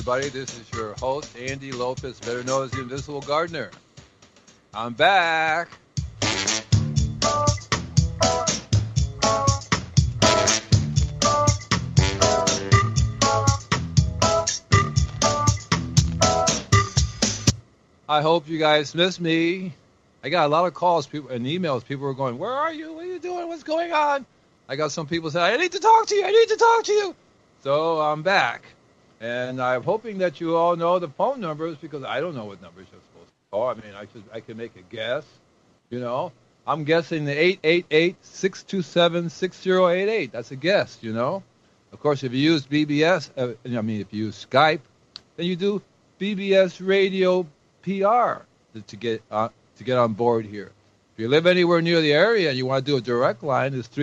everybody. This is your host, Andy Lopez, better known as the Invisible Gardener. I'm back. I hope you guys miss me. I got a lot of calls and emails. People were going, where are you? What are you doing? What's going on? I got some people saying, I need to talk to you. I need to talk to you. So I'm back. And I'm hoping that you all know the phone numbers because I don't know what numbers you're supposed to call. I mean, I can make a guess. You know, I'm guessing the 888-627-6088. That's a guess, you know. Of course, if you use BBS, if you use Skype, then you do BBS Radio PR to get on board here. If you live anywhere near the area and you want to do a direct line, it's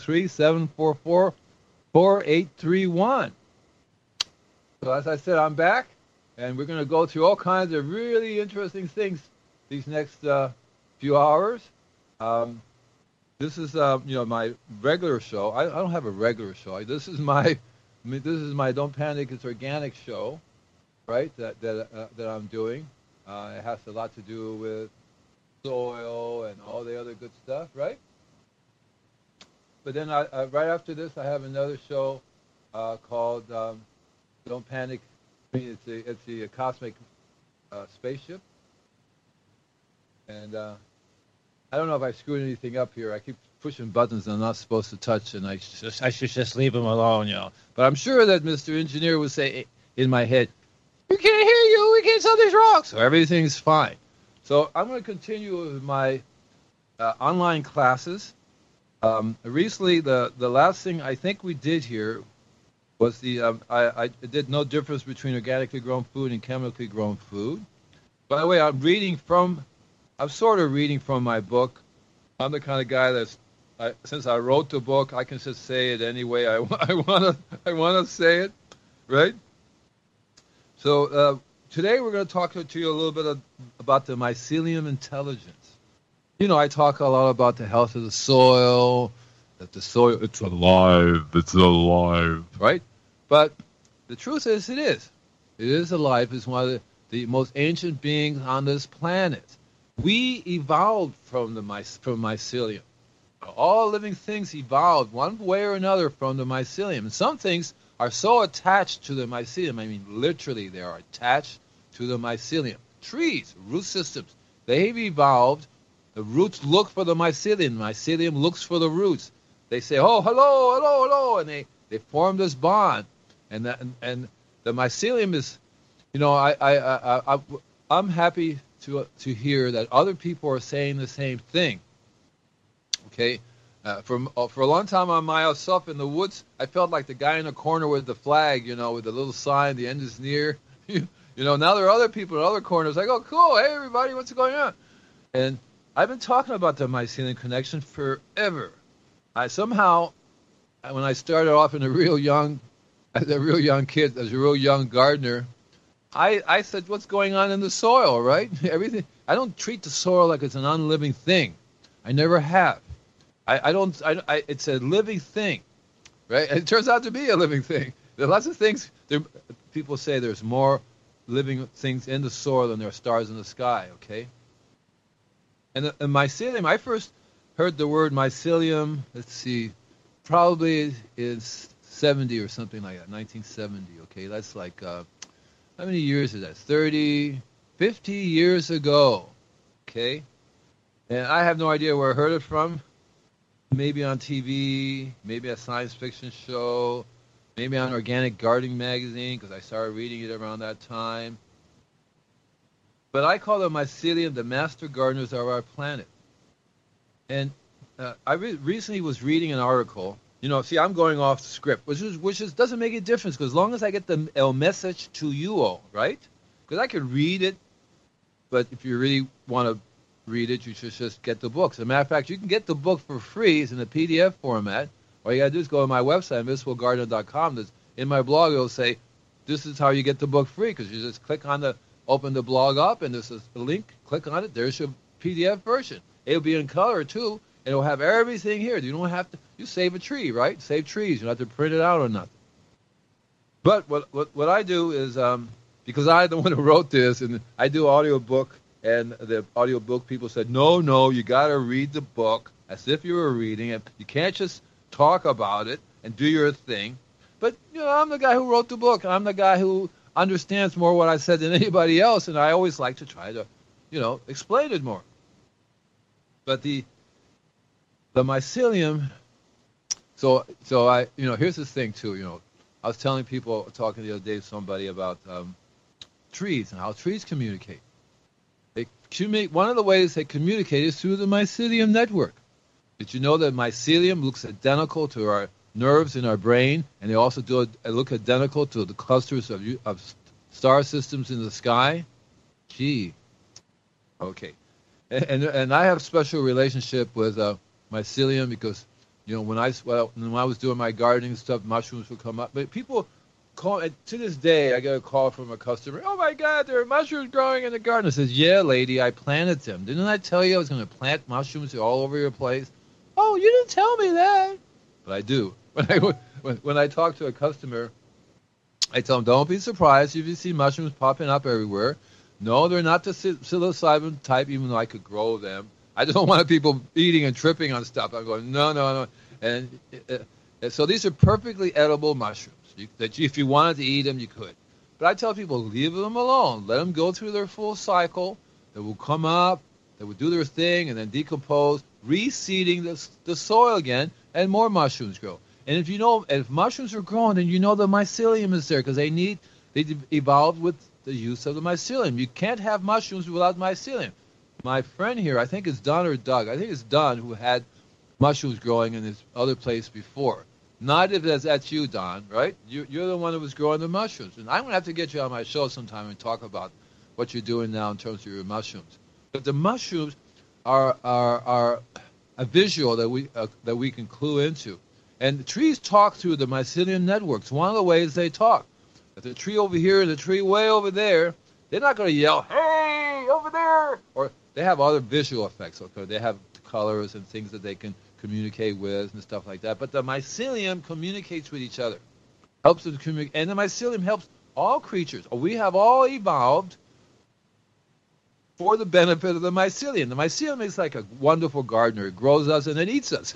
323-744-4831. So as I said, I'm back, and we're going to go through all kinds of really interesting things these next few hours. This is my regular show. I don't have a regular show. This is my Don't Panic, It's Organic show, right? That I'm doing. It has a lot to do with soil and all the other good stuff, right? But then right after this, I have another show called Don't Panic. It's the Cosmic Spaceship. And I don't know if I screwed anything up here. I keep pushing buttons I'm not supposed to touch, and I should just leave them alone, you know. But I'm sure that Mr. Engineer would say in my head, we can't hear you, we can't something's wrong. So everything's fine. So I'm going to continue with my online classes. Recently, the last thing I think we did here was I did no difference between organically grown food and chemically grown food. By the way, I'm sort of reading from my book. I'm the kind of guy since I wrote the book, I can just say it any way I want to say it, right? So today we're going to talk to you a little bit about the mycelium intelligence. You know, I talk a lot about the health of the soil, that the soil, it's alive, right? But the truth is it is. It is alive. It's one of the most ancient beings on this planet. We evolved from mycelium. All living things evolved one way or another from the mycelium. And some things are so attached to the mycelium. I mean, literally, they are attached to the mycelium. Trees, root systems, they've evolved. The roots look for the mycelium. The mycelium looks for the roots. They say, oh, hello, hello, hello, and they form this bond. And the mycelium is, you know, I'm happy to hear that other people are saying the same thing. Okay, for a long time on myself in the woods, I felt like the guy in the corner with the flag, you know, with the little sign, the end is near. You know, now there are other people in other corners like, oh, cool, hey, everybody, what's going on? And I've been talking about the mycelium connection forever. Somehow, when I started off as a real young kid, as a real young gardener, I said, what's going on in the soil, right? Everything. I don't treat the soil like it's an unliving thing. I never have. It's a living thing, right? And it turns out to be a living thing. There are lots of things. People say there's more living things in the soil than there are stars in the sky, okay? And mycelium, I first heard the word mycelium, let's see, probably in 70 or something like that, 1970, okay? That's like, how many years is that? 30, 50 years ago, okay? And I have no idea where I heard it from. Maybe on TV, maybe a science fiction show, maybe on Organic Gardening magazine, because I started reading it around that time. But I call them mycelium the master gardeners of our planet. And I recently was reading an article. You know, see, I'm going off the script, which doesn't make a difference, because as long as I get the message to you all, right? Because I could read it, but if you really want to read it, you should just get the book. As a matter of fact, you can get the book for free. It's in the PDF format. All you got to do is go to my website, invisiblegardener.com. In my blog, it'll say, this is how you get the book free, because you just open the blog up, and there's a link, click on it, there's your PDF version. It'll be in color, too, and it'll have everything here. You don't have to, you save a tree, right? Save trees. You don't have to print it out or nothing. But what I do is, because I'm the one who wrote this, and I do audiobook, and the audiobook people said, no, you got to read the book as if you were reading it. You can't just talk about it and do your thing. But, I'm the guy who wrote the book. I'm the guy who understands more what I said than anybody else, and I always like to try to, explain it more. But the mycelium, so I, here's the thing too, I was telling people, talking the other day to somebody about trees and how trees communicate. One of the ways they communicate is through the mycelium network. Did you know that mycelium looks identical to our nerves in our brain, and they also look identical to the clusters of star systems in the sky? Gee. Okay. And I have a special relationship with mycelium because, when I was doing my gardening stuff, mushrooms would come up. But people call, and to this day, I get a call from a customer, oh my God, there are mushrooms growing in the garden. I says, yeah, lady, I planted them. Didn't I tell you I was going to plant mushrooms all over your place? Oh, you didn't tell me that. But I do. When I talk to a customer, I tell them, don't be surprised if you see mushrooms popping up everywhere. No, they're not the psilocybin type, even though I could grow them. I don't want people eating and tripping on stuff. I'm going, no. And so these are perfectly edible mushrooms. If you wanted to eat them, you could. But I tell people, leave them alone. Let them go through their full cycle. They will come up, they will do their thing, and then decompose, reseeding the soil again, and more mushrooms grow. And if mushrooms are growing, then the mycelium is there because they evolved with the use of the mycelium. You can't have mushrooms without mycelium. My friend here, I think it's Don or Doug. I think it's Don who had mushrooms growing in this other place before. Not if that's you, Don, right? You're the one who was growing the mushrooms. And I'm going to have to get you on my show sometime and talk about what you're doing now in terms of your mushrooms. But the mushrooms are a visual that we can clue into. And the trees talk through the mycelium networks. One of the ways they talk. If the tree over here and the tree way over there, they're not going to yell, hey, over there. Or they have other visual effects. Okay? They have colors and things that they can communicate with and stuff like that. But the mycelium communicates with each other. Helps them to communicate. And the mycelium helps all creatures. We have all evolved for the benefit of the mycelium. The mycelium is like a wonderful gardener. It grows us and it eats us.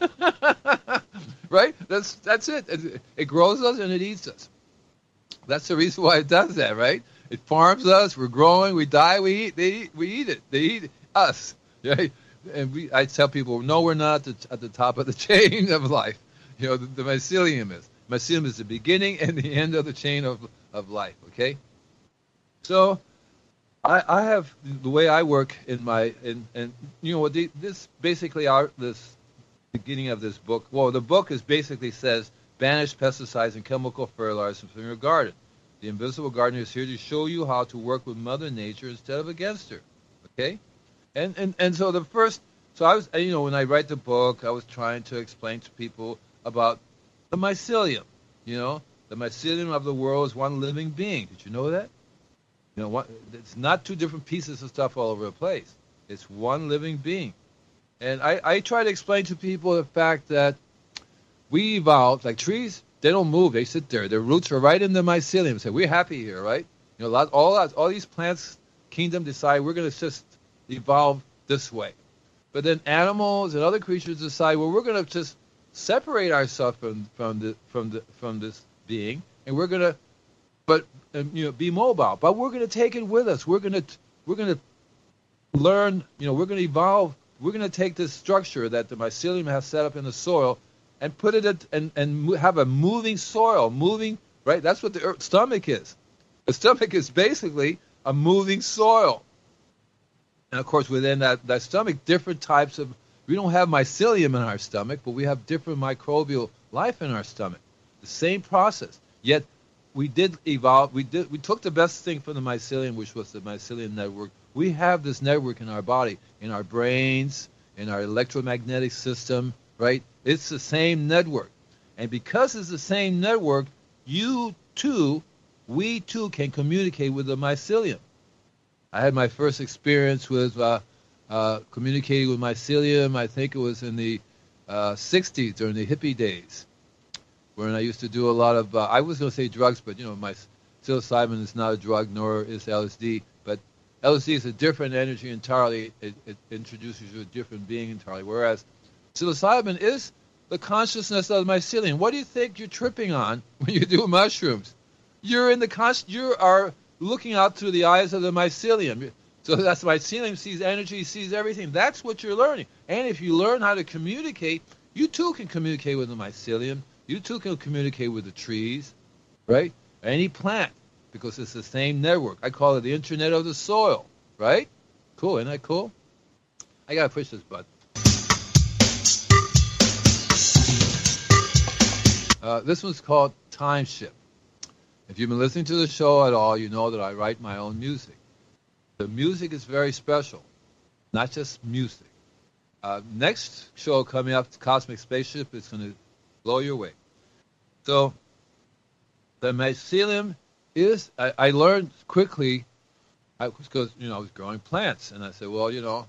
Right? That's it. It grows us and it eats us. That's the reason why it does that, right? It farms us. We're growing. We die. We eat. We eat it. They eat us. Right? And I tell people, no, we're not at the top of the chain of life. The mycelium is. Mycelium is the beginning and the end of the chain of life. Okay. So, I have the way I work in my this basically this beginning of this book. Well, the book basically says banish pesticides and chemical fertilizers from your garden. The Invisible Gardener is here to show you how to work with Mother Nature instead of against her. Okay? And so I was, when I write the book, I was trying to explain to people about the mycelium. The mycelium of the world is one living being. Did you know that? It's not two different pieces of stuff all over the place. It's one living being. And I try to explain to people the fact that we evolved, like trees, they don't move. They sit there. Their roots are right in the mycelium. Say, we're happy here, right? All these plants kingdom decide we're going to just evolve this way. But then animals and other creatures decide, well, we're going to just separate ourselves from this being, and we're going to, be mobile. But we're going to take it with us. We're going to learn. We're going to evolve. We're going to take this structure that the mycelium has set up in the soil and put it and have a moving soil, right? That's what the stomach is. The stomach is basically a moving soil. And of course, within that stomach, different types of, we don't have mycelium in our stomach, but we have different microbial life in our stomach. The same process. Yet we did evolve. We took the best thing from the mycelium, which was the mycelium network. We have this network in our body, in our brains, in our electromagnetic system, right? It's the same network. And because it's the same network, we too can communicate with the mycelium. I had my first experience with communicating with mycelium, I think it was in the 60s, during the hippie days, when I used to do a lot of, I was going to say drugs, but my psilocybin is not a drug, nor is LSD. But LSD is a different energy entirely. It introduces you to a different being entirely. Whereas psilocybin is the consciousness of the mycelium. What do you think you're tripping on when you do mushrooms? You're in the you are looking out through the eyes of the mycelium. So that's mycelium sees energy, sees everything. That's what you're learning. And if you learn how to communicate, you too can communicate with the mycelium. You too can communicate with the trees, right? Any plant, because it's the same network. I call it the internet of the soil, right? Cool, isn't that cool? I got to push this button. This one's called Time Shift. If you've been listening to the show at all, you know that I write my own music. The music is very special, not just music. Next show coming up, Cosmic Spaceship, is going to blow your way. So the mycelium is, I learned quickly, because, I was growing plants. And I said, well,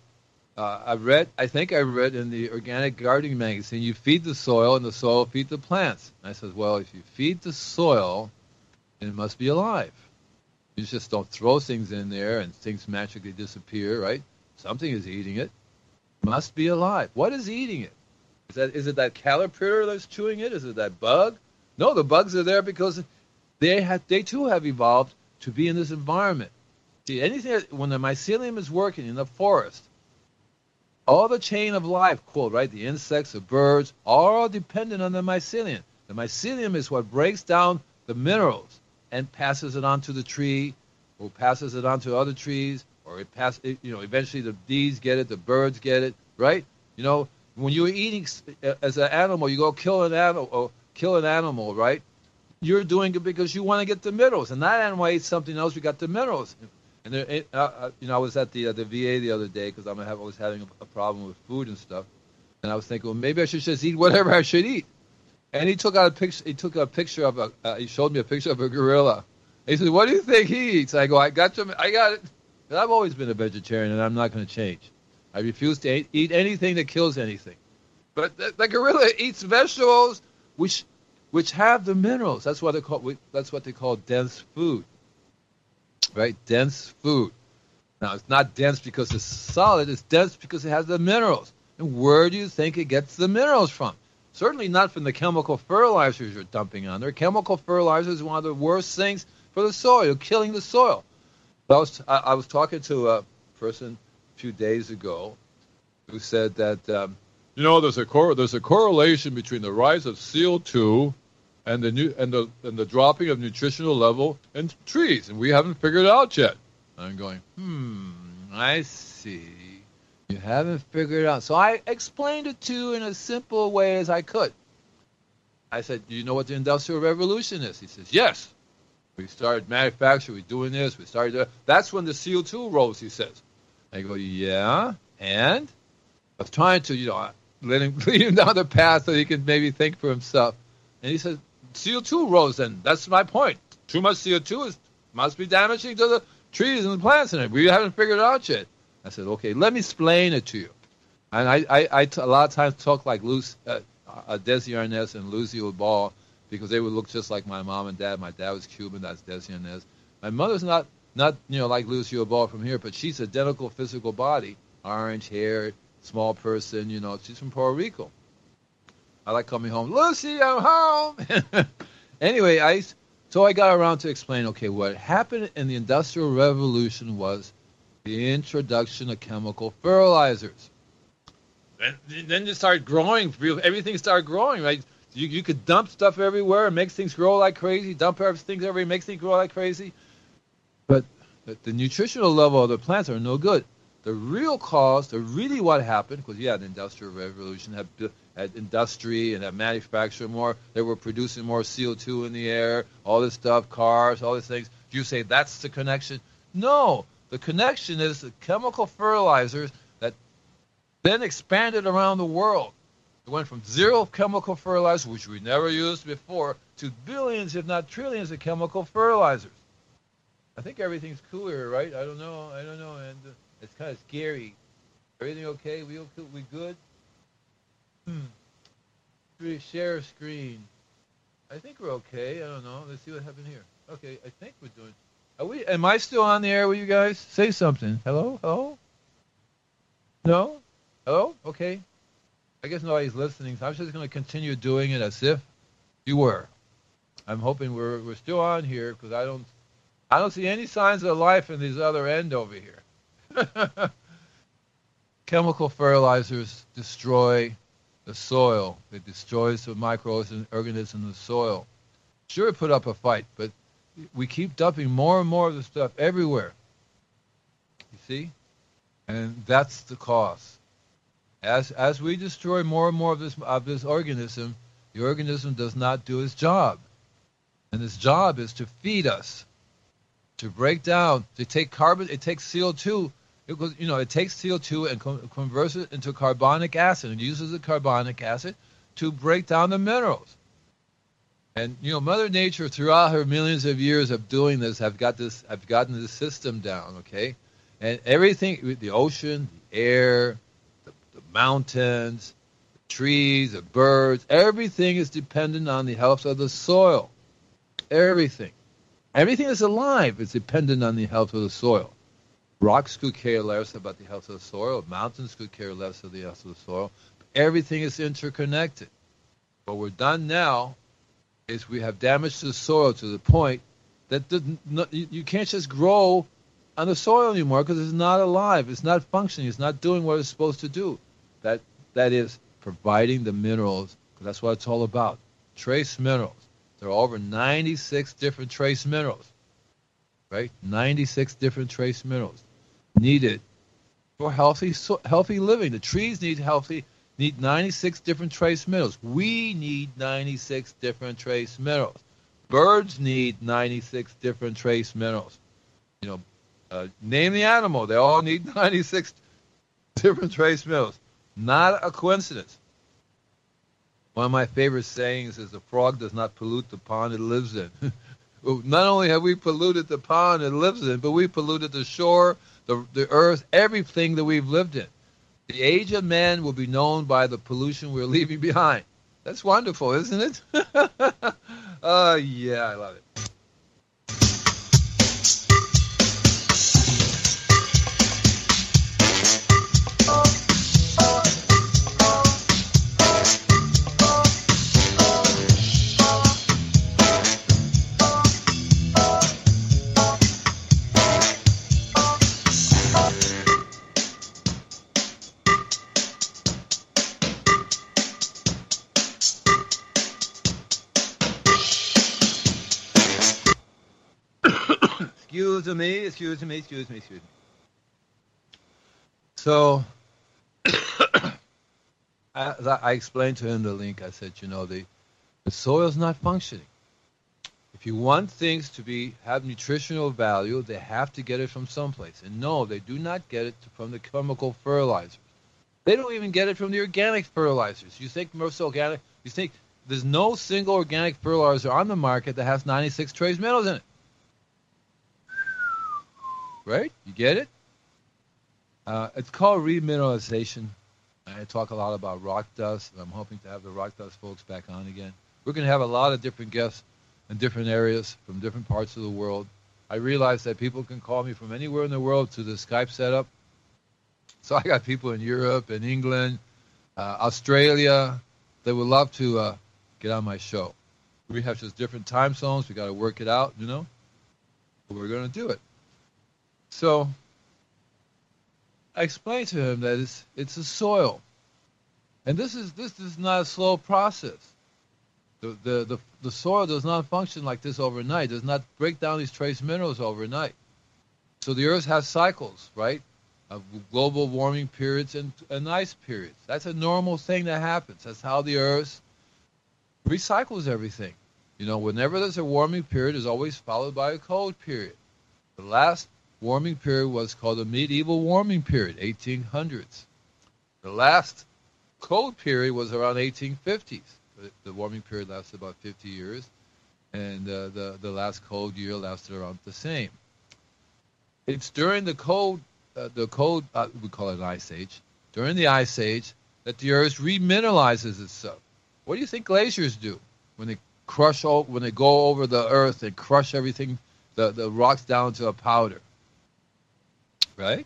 I think I read in the Organic Gardening magazine, you feed the soil and the soil feeds the plants. And I said, well, if you feed the soil, it must be alive. You just don't throw things in there and things magically disappear, right? Something is eating it. It must be alive. What is eating it? Is it that caterpillar that's chewing it? Is it that bug? No, the bugs are there because they too have evolved to be in this environment. See, when the mycelium is working in the forest, all the chain of life, quote, right? The insects, the birds, all dependent on the mycelium. The mycelium is what breaks down the minerals and passes it on to the tree, or passes it on to other trees, or eventually the bees get it, the birds get it, right? When you're eating as an animal, you go kill an animal, right? You're doing it because you want to get the minerals, and that animal ate something else. You got the minerals. And I was at the VA the other day because I was having a problem with food and stuff, and I was thinking, well, maybe I should just eat whatever I should eat. And he took out a picture. He took a picture of he showed me a picture of a gorilla. He said, "What do you think he eats?" I go, "I got it." But I've always been a vegetarian, and I'm not going to change. I refuse to eat anything that kills anything. But the gorilla eats vegetables, which have the minerals. That's what they call dense food, right? Dense food. Now it's not dense because it's solid. It's dense because it has the minerals. And where do you think it gets the minerals from? Certainly not from the chemical fertilizers you're dumping on there. Chemical fertilizers are one of the worst things for the soil, killing the soil. I was talking to a person a few days ago who said that there's a correlation between the rise of CO2 and the dropping of nutritional level in trees, and we haven't figured it out yet. I'm going, I see. You haven't figured it out. So I explained it to you in a simple way as I could. I said, do you know what the Industrial Revolution is? He says, yes. We started manufacturing, we're doing this, we started doing. That's when the CO2 rose, he says. I go, yeah, and? I was trying to, lead him down the path so he can maybe think for himself. And he said, CO2 rose then. That's my point. Too much CO2 must be damaging to the trees and the plants in it. We haven't figured it out yet. I said, okay, let me explain it to you. And I a lot of times talk like Desi Arnaz and Lucille Ball, because they would look just like my mom and dad. My dad was Cuban, that's Desi Arnaz. My mother's not like Lucille Ball from here, but she's identical physical body, orange hair, small person, she's from Puerto Rico. I like coming home, Lucy, I'm home. Anyway, so I got around to explain, okay, what happened in the Industrial Revolution was the introduction of chemical fertilizers. Then it started growing. Everything started growing, right? You could dump stuff everywhere and make things grow like crazy. Dump things everywhere, make things grow like crazy. But the nutritional level of the plants are no good. The real cause, really what happened, because the Industrial Revolution had industry and had manufacturing more. They were producing more CO2 in the air, all this stuff, cars, all these things. Do you say that's the connection? No. The connection is the chemical fertilizers that then expanded around the world. It went from zero chemical fertilizers, which we never used before, to billions, if not trillions, of chemical fertilizers. I think everything's cool here, right? I don't know, and it's kind of scary. Everything okay? We good? Share screen. I think we're okay. I don't know. Let's see what happened here. Okay, I think we're doing. Are we? Am I still on the air with you guys? Say something. Hello? Hello? No? Hello? Okay. I guess nobody's listening, so I'm just going to continue doing it as if you were. I'm hoping we're still on here because I don't see any signs of life in this other end over here. Chemical fertilizers destroy the soil. It destroys the microorganisms in the soil. Sure, it put up a fight, but we keep dumping more and more of the stuff everywhere. You see? And that's the cause. As we destroy more and more of this organism, the organism does not do its job. And its job is to feed us, to break down, to take carbon. It takes CO2. It takes CO2 and converts it into carbonic acid and uses the carbonic acid to break down the minerals. And Mother Nature, throughout her millions of years of doing this, have gotten this system down. Okay, and everything, the ocean, the air, the mountains, the trees, the birds, everything is dependent on the health of the soil. Everything that's alive is dependent on the health of the soil. Rocks could care less about the health of the soil. Mountains could care less of the health of the soil. Everything is interconnected. What we're done now is we have damaged the soil to the point that you can't just grow on the soil anymore because it's not alive. It's not functioning. It's not doing what it's supposed to do. That is providing the minerals. That's what it's all about. Trace minerals. There are over 96 different trace minerals. Right? 96 different trace minerals needed for healthy living. The trees need 96 different trace minerals. We need 96 different trace minerals. Birds need 96 different trace minerals. Name the animal. They all need 96 different trace minerals. Not a coincidence. One of my favorite sayings is the frog does not pollute the pond it lives in. Not only have we polluted the pond it lives in, but we polluted the shore, the earth, everything that we've lived in. The age of man will be known by the pollution we're leaving behind. That's wonderful, isn't it? Yeah, I love it. Excuse me. So, I explained to him the link. I said, the soil is not functioning. If you want things to have nutritional value, they have to get it from someplace. And no, they do not get it from the chemical fertilizers. They don't even get it from the organic fertilizers. You think most organic? You think there's no single organic fertilizer on the market that has 96 trace metals in it. Right? You get it? It's called remineralization. I talk a lot about rock dust, and I'm hoping to have the rock dust folks back on again. We're going to have a lot of different guests in different areas from different parts of the world. I realize that people can call me from anywhere in the world to the Skype setup. So I got people in Europe and England, Australia, that would love to get on my show. We have just different time zones. We got to work it out, But we're going to do it. So I explained to him that it's a soil, and this is not a slow process. The soil does not function like this overnight. Does not break down these trace minerals overnight. So the Earth has cycles, right, of global warming periods and ice periods. That's a normal thing that happens. That's how the Earth recycles everything. Whenever there's a warming period, it's always followed by a cold period. The last warming period was called the medieval warming period, 1800s. The last cold period was around 1850s. The warming period lasted about 50 years, and the last cold year lasted around the same. It's during the cold, we call it an ice age, during the ice age that the Earth remineralizes itself. What do you think glaciers do when when they go over the earth and crush everything, the rocks down to a powder, right?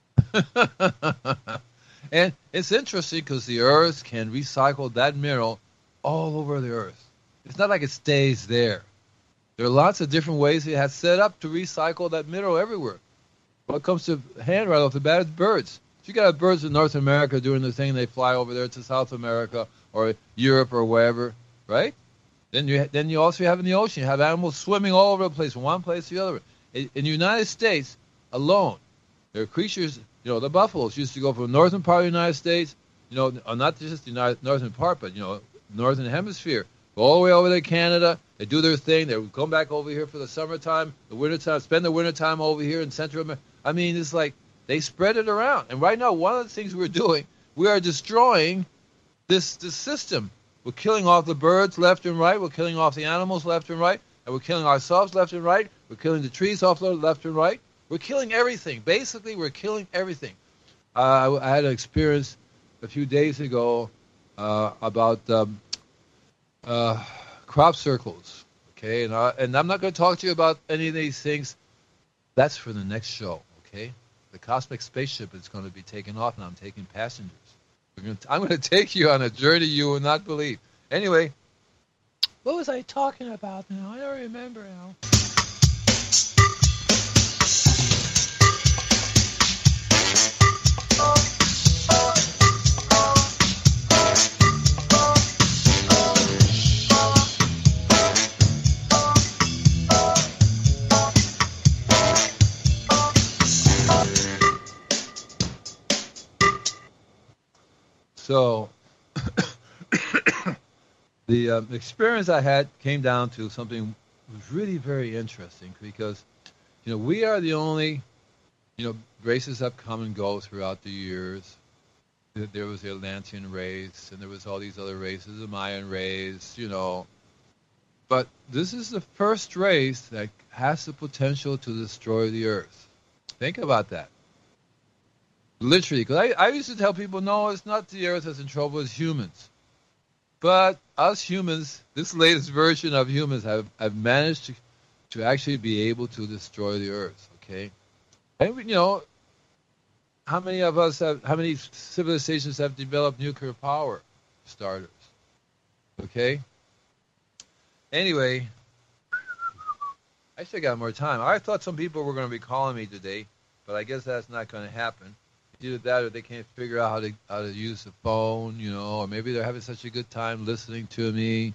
And it's interesting because the earth can recycle that mineral all over the earth. It's not like it stays there. There are lots of different ways it has set up to recycle that mineral everywhere. When it comes to hand right off the bat, it's birds. If you got birds in North America doing the thing, they fly over there to South America or Europe or wherever, right? Then you also have in the ocean, you have animals swimming all over the place, from one place to the other. In the United States alone, there are creatures, the buffaloes used to go from the northern part of the United States, not just the northern part, but, northern hemisphere, go all the way over to Canada. They do their thing. They come back over here for the summertime, the wintertime, spend the wintertime over here in Central America. I mean, it's like they spread it around. And right now, one of the things we're doing, we are destroying this system. We're killing off the birds left and right. We're killing off the animals left and right. And we're killing ourselves left and right. We're killing the trees off left and right. We're killing everything. Basically, we're killing everything. I had an experience a few days ago about crop circles. Okay, and I'm not going to talk to you about any of these things. That's for the next show. Okay, the cosmic spaceship is going to be taking off, and I'm taking passengers. I'm going to take you on a journey you will not believe. Anyway, what was I talking about now? I don't remember now. So, the experience I had came down to something was really very interesting because, we are the only, races have come and go throughout the years. There was the Atlantean race, and there was all these other races, the Mayan race, But this is the first race that has the potential to destroy the earth. Think about that. Literally, because I used to tell people, no, it's not the earth that's in trouble, it's humans. But us humans, this latest version of humans, have managed to actually be able to destroy the earth, okay? And, how many civilizations have developed nuclear power starters, okay? Anyway, I still got more time. I thought some people were going to be calling me today, but I guess that's not going to happen. Either that or they can't figure out how to use the phone, or maybe they're having such a good time listening to me,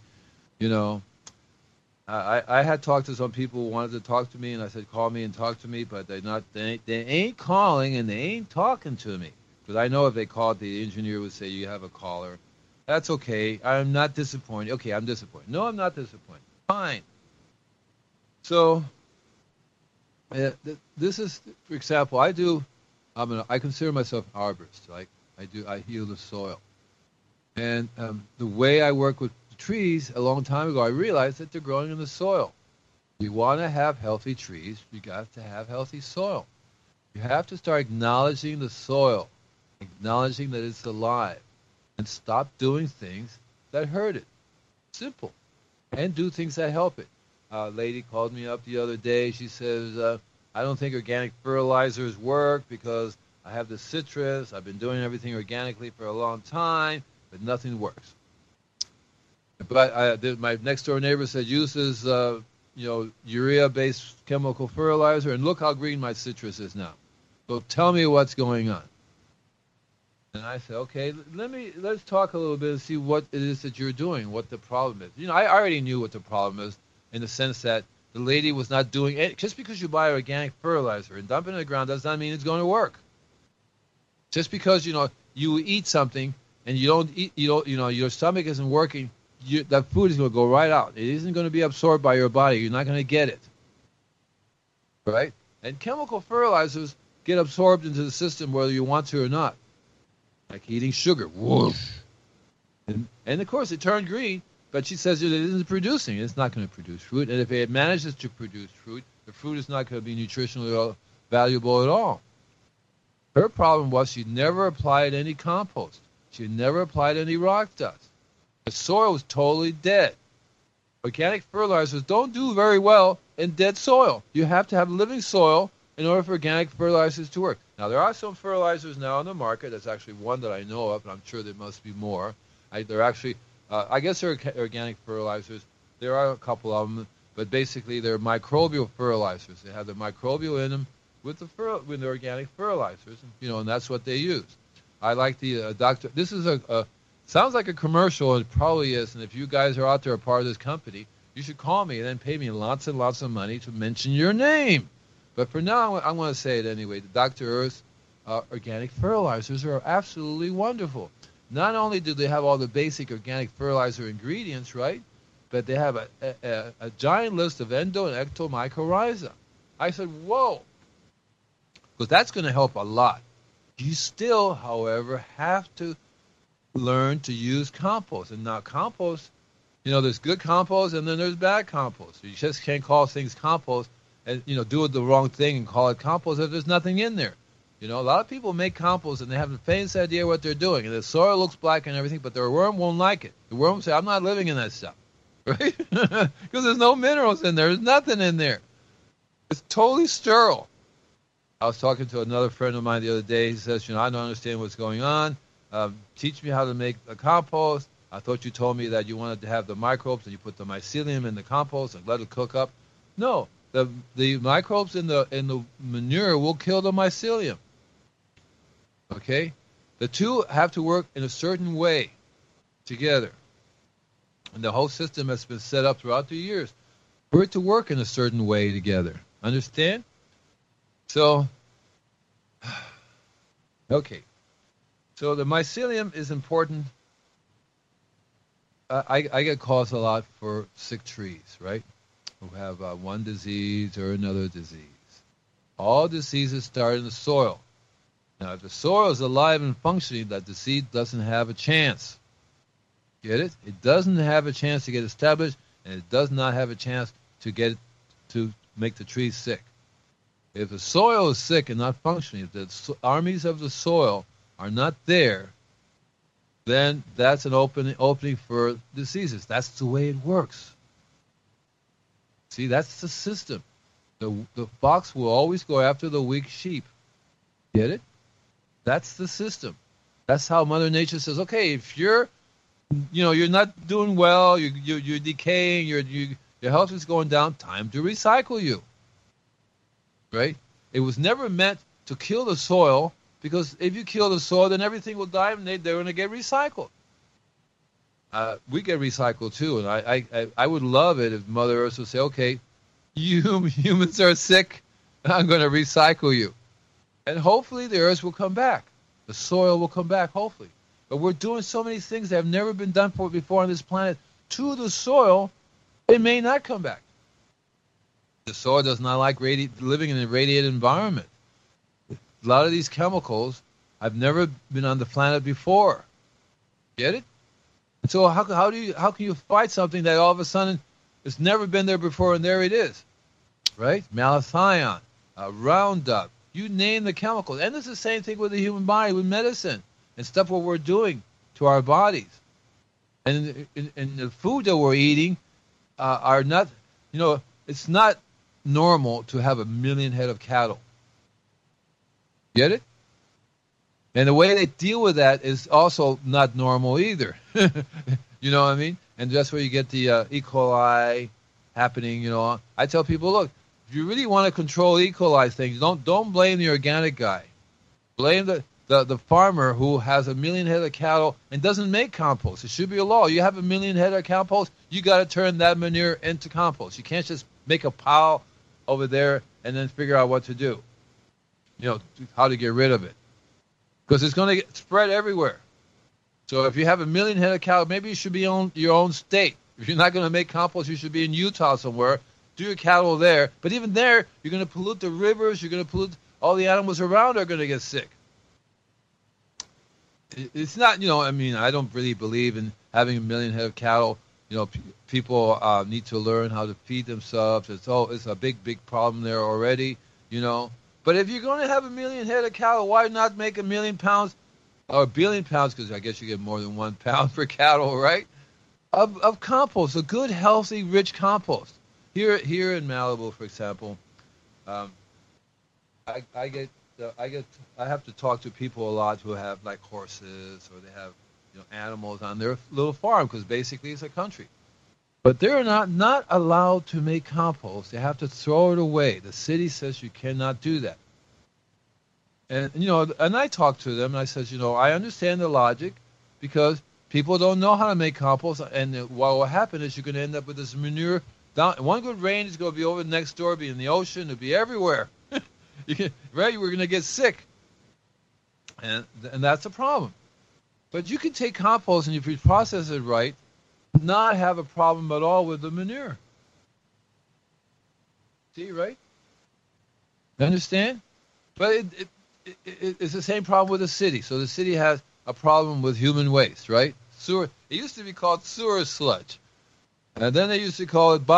I had talked to some people who wanted to talk to me, and I said, call me and talk to me, but they ain't calling and they ain't talking to me. Because I know if they called, the engineer would say, you have a caller. That's okay. I'm not disappointed. Okay, I'm disappointed. No, I'm not disappointed. Fine. So, this is, for example, I consider myself an arborist. I heal the soil. And the way I work with trees, a long time ago, I realized that they're growing in the soil. You want to have healthy trees, you got to have healthy soil. You have to start acknowledging the soil, acknowledging that it's alive, and stop doing things that hurt it. Simple. And do things that help it. A lady called me up the other day. She says, I don't think organic fertilizers work because I have the citrus. I've been doing everything organically for a long time, but nothing works. But my next door neighbor said uses urea-based chemical fertilizer, and look how green my citrus is now. So tell me what's going on. And I said, okay, let's talk a little bit and see what it is that you're doing, what the problem is. I already knew what the problem is in the sense that the lady was not doing it. Just because you buy organic fertilizer and dump it in the ground does not mean it's going to work. Just because you eat something and your stomach isn't working, that food is going to go right out. It isn't going to be absorbed by your body. You're not going to get it, right? And chemical fertilizers get absorbed into the system whether you want to or not, like eating sugar. Whoosh. And of course, it turned green. But she says it isn't producing. It's not going to produce fruit. And if it manages to produce fruit, the fruit is not going to be nutritionally valuable at all. Her problem was she never applied any compost. She never applied any rock dust. The soil was totally dead. Organic fertilizers don't do very well in dead soil. You have to have living soil in order for organic fertilizers to work. Now, there are some fertilizers now on the market. There's actually one that I know of, and I'm sure there must be more. They're actually, I guess they're organic fertilizers. There are a couple of them, but basically they're microbial fertilizers. They have the microbial in them with the organic fertilizers, and that's what they use. I like the doctor. This is sounds like a commercial, and it probably is. And if you guys are out there a part of this company, you should call me and then pay me lots and lots of money to mention your name. But for now, I want to say it anyway. The Dr. Earth organic fertilizers are absolutely wonderful. Not only do they have all the basic organic fertilizer ingredients, right, but they have a giant list of endo and ectomycorrhiza. I said, whoa, because that's going to help a lot. You still, however, have to learn to use compost. And now compost, there's good compost and then there's bad compost. You just can't call things compost and, do it the wrong thing and call it compost if there's nothing in there. A lot of people make compost and they have the faintest idea what they're doing. And the soil looks black and everything, but their worm won't like it. The worm will say, I'm not living in that stuff. Right? Because there's no minerals in there. There's nothing in there. It's totally sterile. I was talking to another friend of mine the other day. He says, I don't understand what's going on. Teach me how to make a compost. I thought you told me that you wanted to have the microbes and you put the mycelium in the compost and let it cook up. No, the microbes in the manure will kill the mycelium. Okay? The two have to work in a certain way together. And the whole system has been set up throughout the years for it to work in a certain way together. Understand? So, okay. So the mycelium is important. I get calls a lot for sick trees, right? Who have one disease or another disease. All diseases start in the soil. Now, if the soil is alive and functioning, that disease doesn't have a chance. Get it? It doesn't have a chance to get established, and it does not have a chance to make the tree sick. If the soil is sick and not functioning, if the armies of the soil are not there, then that's an opening for diseases. That's the way it works. See, that's the system. The fox will always go after the weak sheep. Get it? That's the system. That's how Mother Nature says, okay, if you're not doing well, you're decaying, your health is going down, time to recycle you. Right? It was never meant to kill the soil, because if you kill the soil, then everything will die and they're going to get recycled. We get recycled too, and I would love it if Mother Earth would say, okay, you humans are sick, I'm going to recycle you. And hopefully the earth will come back. The soil will come back, hopefully. But we're doing so many things that have never been done before on this planet to the soil, it may not come back. The soil does not like living in a radiated environment. A lot of these chemicals have never been on the planet before. Get it? And so how can you fight something that all of a sudden it's never been there before and there it is? Right? Malathion, Roundup, you name the chemicals. And it's the same thing with the human body, with medicine and stuff what we're doing to our bodies. And the food that we're eating are not, it's not normal to have 1 million head of cattle. Get it? And the way they deal with that is also not normal either. You know what I mean? And that's where you get the E. coli happening, I tell people, look, if you really want to control E. coli things, don't blame the organic guy. Blame the farmer who has 1 million head of cattle and doesn't make compost. It should be a law. You have 1 million head of compost, you got to turn that manure into compost. You can't just make a pile over there and then figure out what to do, how to get rid of it. Because it's going to get spread everywhere. So if you have 1 million head of cattle, maybe you should be in your own state. If you're not going to make compost, you should be in Utah somewhere. Do your cattle there. But even there, you're going to pollute the rivers. You're going to pollute all the animals around are going to get sick. It's not, I don't really believe in having 1 million head of cattle. People need to learn how to feed themselves. It's a big, big problem there already, But if you're going to have 1 million head of cattle, why not make 1,000,000 pounds or 1 billion pounds? Because I guess you get more than 1 pound per cattle, right? of compost, a good, healthy, rich compost. Here in Malibu, for example, um, I get I have to talk to people a lot who have like horses or they have animals on their little farm because basically it's a country. But they're not allowed to make compost. They have to throw it away. The city says you cannot do that. And I talk to them and I says, I understand the logic because people don't know how to make compost, and what will happen is you're going to end up with this manure. One good rain is going to be over next door, be in the ocean, it'll be everywhere. Right? We're going to get sick, and that's a problem. But you can take compost and if you process it right, not have a problem at all with the manure. See, right? You understand? But it's the same problem with the city. So the city has a problem with human waste, right? Sewer. It used to be called sewer sludge, and then they used to call it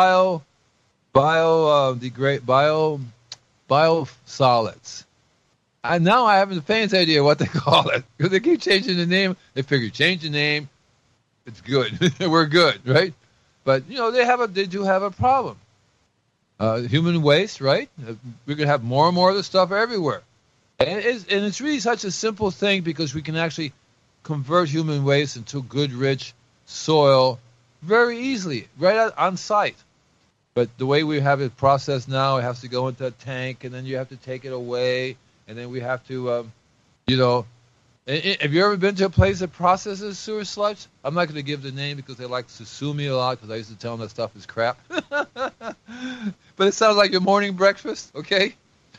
biosolids. And now I haven't the faintest idea what they call it because they keep changing the name. They figure change the name, it's good. We're good, right? But they do have a problem. Human waste, right? We're gonna have more and more of this stuff everywhere, and it's really such a simple thing because we can actually convert human waste into good, rich soil very easily, right on site. But the way we have it processed now, it has to go into a tank, and then you have to take it away, and then we have to, have you ever been to a place that processes sewer sludge? I'm not going to give the name because they like to sue me a lot because I used to tell them that stuff is crap. But it sounds like your morning breakfast, okay?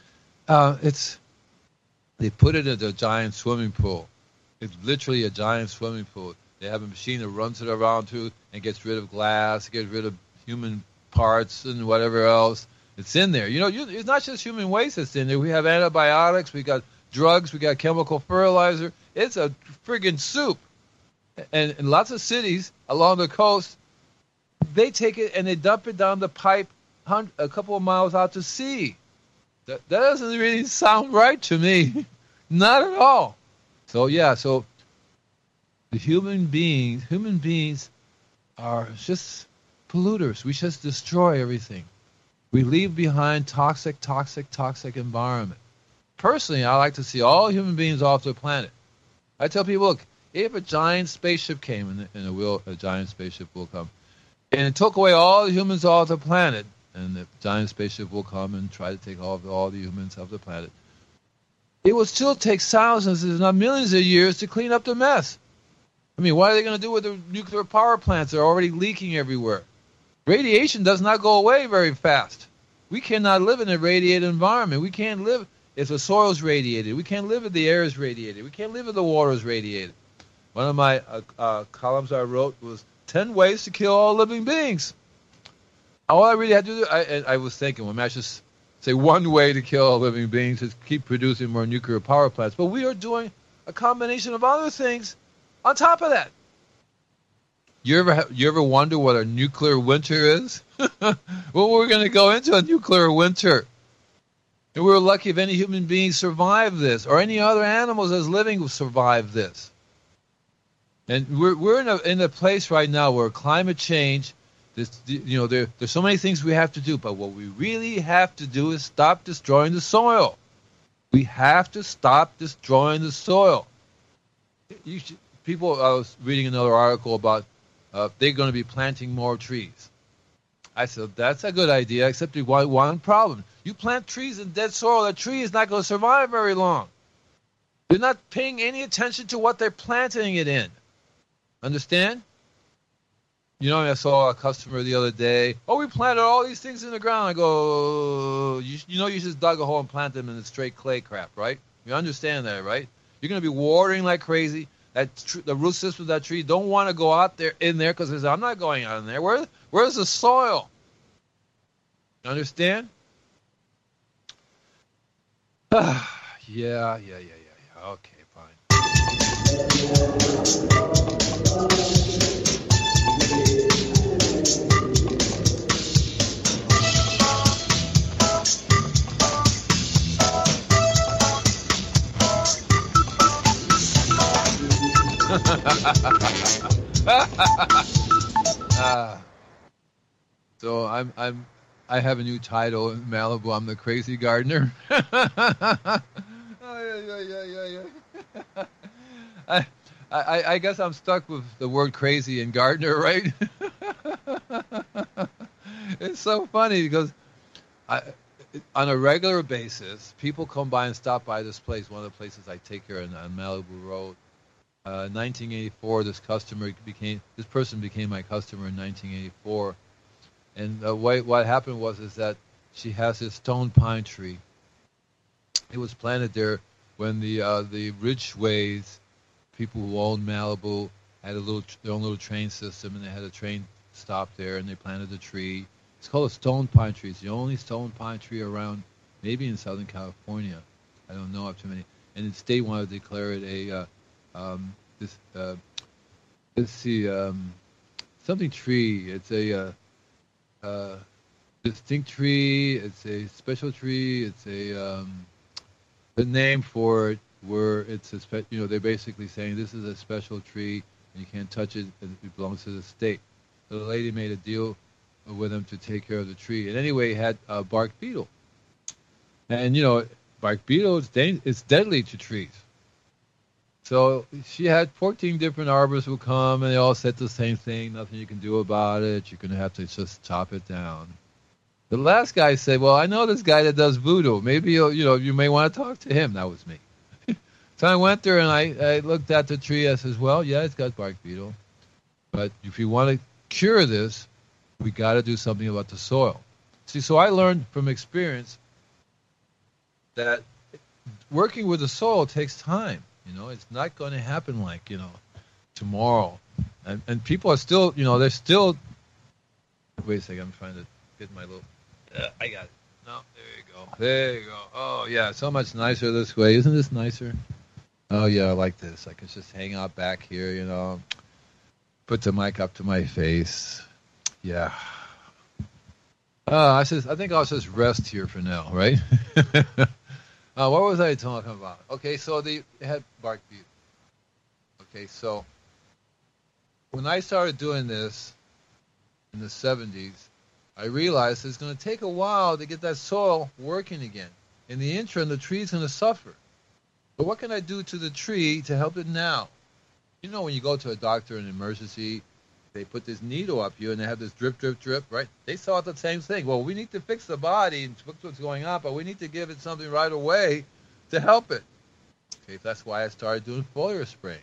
They put it in a giant swimming pool. It's literally a giant swimming pool. They have a machine that runs it around too and gets rid of glass, gets rid of human parts and whatever else. It's in there. It's not just human waste that's in there. We have antibiotics, we got drugs, we got chemical fertilizer. It's a friggin' soup. And in lots of cities along the coast, they take it and they dump it down the pipe a couple of miles out to sea. That doesn't really sound right to me. Not at all. So the human beings are just polluters. We just destroy everything. We leave behind toxic environment. Personally, I like to see all human beings off the planet. I tell people, look, if a giant spaceship came, a giant spaceship will come, and it took away all the humans off the planet, and the giant spaceship will come and try to take all the humans off the planet, it will still take thousands, if not millions of years to clean up the mess. I mean, what are they going to do with the nuclear power plants that are already leaking everywhere? Radiation does not go away very fast. We cannot live in a radiated environment. We can't live if the soil's radiated. We can't live if the air is radiated. We can't live if the water is radiated. One of my columns I wrote was 10 ways to kill all living beings. All I really had to do, I was thinking, well, I should say one way to kill all living beings is keep producing more nuclear power plants. But we are doing a combination of other things on top of that. You ever wonder what a nuclear winter is? Well, we're going to go into a nuclear winter. And we're lucky if any human beings survive this, or any other animals that's living will survive this. And we're in a place right now where climate change, there's so many things we have to do, but what we really have to do is stop destroying the soil. We have to stop destroying the soil. I was reading another article about they're going to be planting more trees. I said, that's a good idea, except one problem. You plant trees in dead soil, that tree is not going to survive very long. They're not paying any attention to what they're planting it in. Understand? I saw a customer the other day. Oh, we planted all these things in the ground. I go, you just dug a hole and planted them in the straight clay crap, right? You understand that, right? You're going to be watering like crazy. The root system of that tree don't want to go out there in there because I'm not going out in there. Where's the soil? You understand? Yeah. Okay, fine. Ah, so I have a new title in Malibu. I'm the crazy gardener. Oh, yeah, yeah, yeah, yeah. I, I guess I'm stuck with the word crazy and gardener, right? It's so funny because I, on a regular basis, people come by and stop by this place. One of the places I take care of on Malibu Road. 1984, this person became my customer in 1984, and what happened was is that she has this stone pine tree. It was planted there when the Ridgeways, people who owned Malibu, had their own little train system, and they had a train stop there, and they planted a tree. It's called a stone pine tree. It's the only stone pine tree around, maybe in Southern California. I don't know of too many. And the state wanted to declare it a this let's see something tree. It's a distinct tree. It's a special tree. It's a the name for it where it's they're basically saying this is a special tree and you can't touch it and it belongs to the state. So the lady made a deal with him to take care of the tree. And anyway, it had a bark beetle. And bark beetle it's deadly to trees. So she had 14 different arborists who come, and they all said the same thing. Nothing you can do about it. You're going to have to just chop it down. The last guy said, well, I know this guy that does voodoo. Maybe you may want to talk to him. That was me. So I went there, and I looked at the tree. I says, well, yeah, it's got bark beetle. But if you want to cure this, we got to do something about the soil. See, so I learned from experience that working with the soil takes time. It's not going to happen like, tomorrow. And people are still, they're still... Wait a second, I'm trying to get my little... I got it. No, there you go. There you go. Oh, yeah, so much nicer this way. Isn't this nicer? Oh, yeah, I like this. I can just hang out back here, put the mic up to my face. Yeah. I think I'll just rest here for now, right? What was I talking about? Okay, so they had bark beetle. Okay, so when I started doing this in the 70s, I realized it's going to take a while to get that soil working again. In the interim, the tree's going to suffer. But what can I do to the tree to help it now? When you go to a doctor in an emergency, they put this needle up you and they have this drip, drip, drip, right? They saw the same thing. Well, we need to fix the body and fix what's going on, but we need to give it something right away to help it. Okay, that's why I started doing foliar spraying.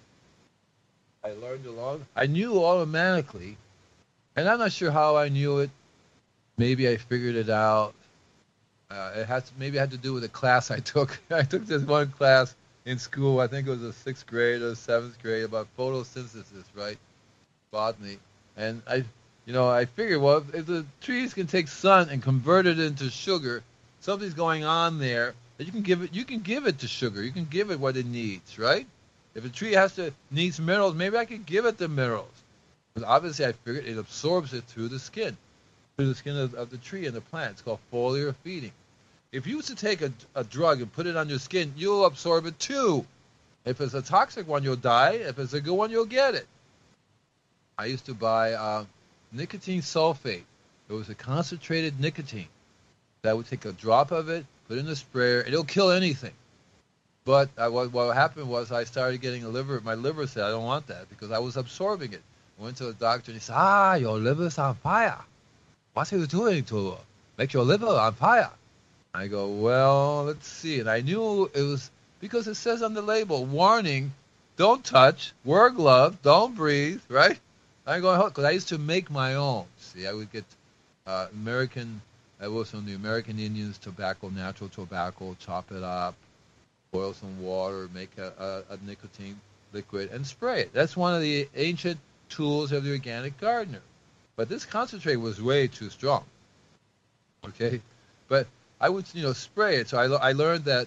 I knew automatically, and I'm not sure how I knew it. Maybe I figured it out. Maybe it had to do with a class I took. I took this one class in school. I think it was the 6th grade or 7th grade about photosynthesis, right? Botany. And I figured, well, if the trees can take sun and convert it into sugar, something's going on there that you can give it to sugar. You can give it what it needs, right? If a tree needs minerals, maybe I could give it the minerals. But obviously, I figured it absorbs it through the skin of the tree and the plant. It's called foliar feeding. If you was to take a drug and put it on your skin, you'll absorb it too. If it's a toxic one, you'll die. If it's a good one, you'll get it. I used to buy nicotine sulfate. It was a concentrated nicotine. That would take a drop of it, put it in a sprayer, and it'll kill anything. But what happened was I started getting my liver said, I don't want that because I was absorbing it. I went to the doctor and he said, your liver's on fire. What are you doing to make your liver on fire? I go, well, let's see. And I knew it was because it says on the label, warning, don't touch, wear gloves, don't breathe, right? I go, because I used to make my own. See, I would get I was from the American Indians natural tobacco, chop it up, boil some water, make a nicotine liquid, and spray it. That's one of the ancient tools of the organic gardener. But this concentrate was way too strong. Okay? But I would, spray it. So I learned that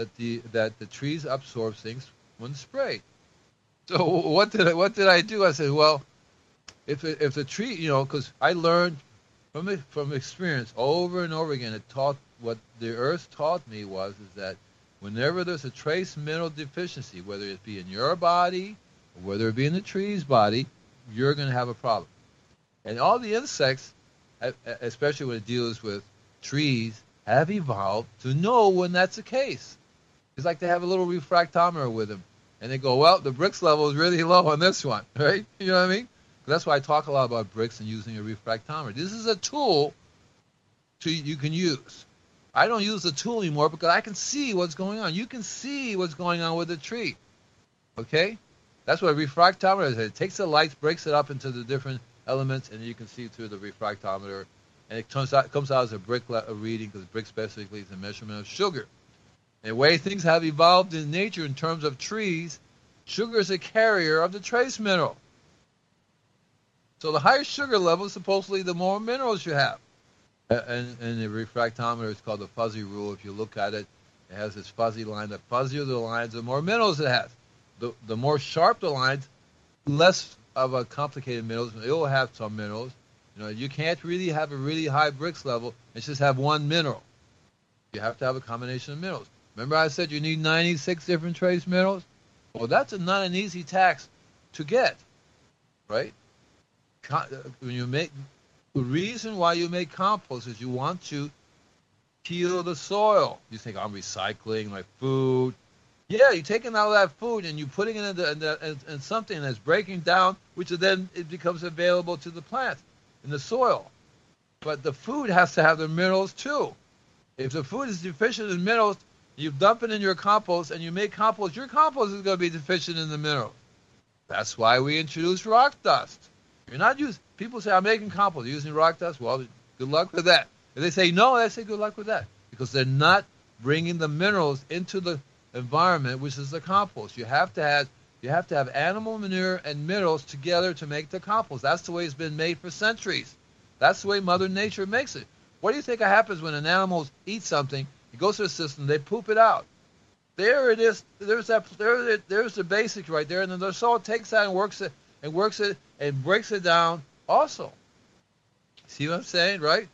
the trees absorb things when sprayed. So what did I do? I said, well, if the tree, because I learned from experience over and over again, what the earth taught me is that whenever there's a trace mineral deficiency, whether it be in your body or whether it be in the tree's body, you're going to have a problem. And all the insects, especially when it deals with trees, have evolved to know when that's the case. It's like they have a little refractometer with them. And they go, well, the Brix level is really low on this one, right? You know what I mean? That's why I talk a lot about Brix and using a refractometer. This is a tool you can use. I don't use the tool anymore because I can see what's going on. You can see what's going on with the tree. Okay? That's what a refractometer is. It takes the light, breaks it up into the different elements, and you can see through the refractometer. And it comes out as a Brix reading, because Brix basically is a measurement of sugar. And the way things have evolved in nature in terms of trees, sugar is a carrier of the trace mineral. So the higher sugar level, supposedly, the more minerals you have. And the refractometer is called the fuzzy rule. If you look at it, it has this fuzzy line. The fuzzier the lines, the more minerals it has. The more sharp the lines, less of a complicated minerals. It will have some minerals. You know, you can't really have a really high Brix level and just have one mineral. You have to have a combination of minerals. Remember I said you need 96 different trace minerals? Well, that's not an easy task to get, right? When you make... The reason why you make compost is you want to heal the soil. You think, I'm recycling my food. Yeah, you're taking out that food and you're putting it in something that's breaking down, which then it becomes available to the plant in the soil. But the food has to have the minerals too. If the food is deficient in minerals, you dump it in your compost and you make compost, your compost is going to be deficient in the minerals. That's why we introduce rock dust. You're not using... People say, I'm making compost. You're using rock dust? Well, good luck with that. If they say no, I say good luck with that. Because they're not bringing the minerals into the environment, which is the compost. You have to have animal manure and minerals together to make the compost. That's the way it's been made for centuries. That's the way Mother Nature makes it. What do you think happens when an animal eats something? It goes to the system, they poop it out. There it is. There's the basic right there. And then the soil takes that and works it and breaks it down also. See what I'm saying, right?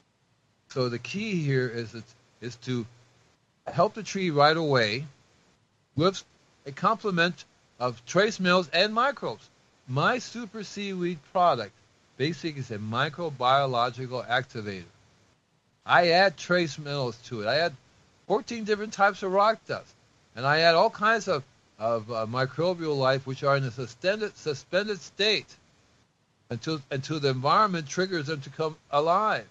So the key here is to help the tree right away with a complement of trace minerals and microbes. My super seaweed product basically is a microbiological activator. I add trace minerals to it. I add 14 different types of rock dust. And I add all kinds of microbial life which are in a suspended state until the environment triggers them to come alive.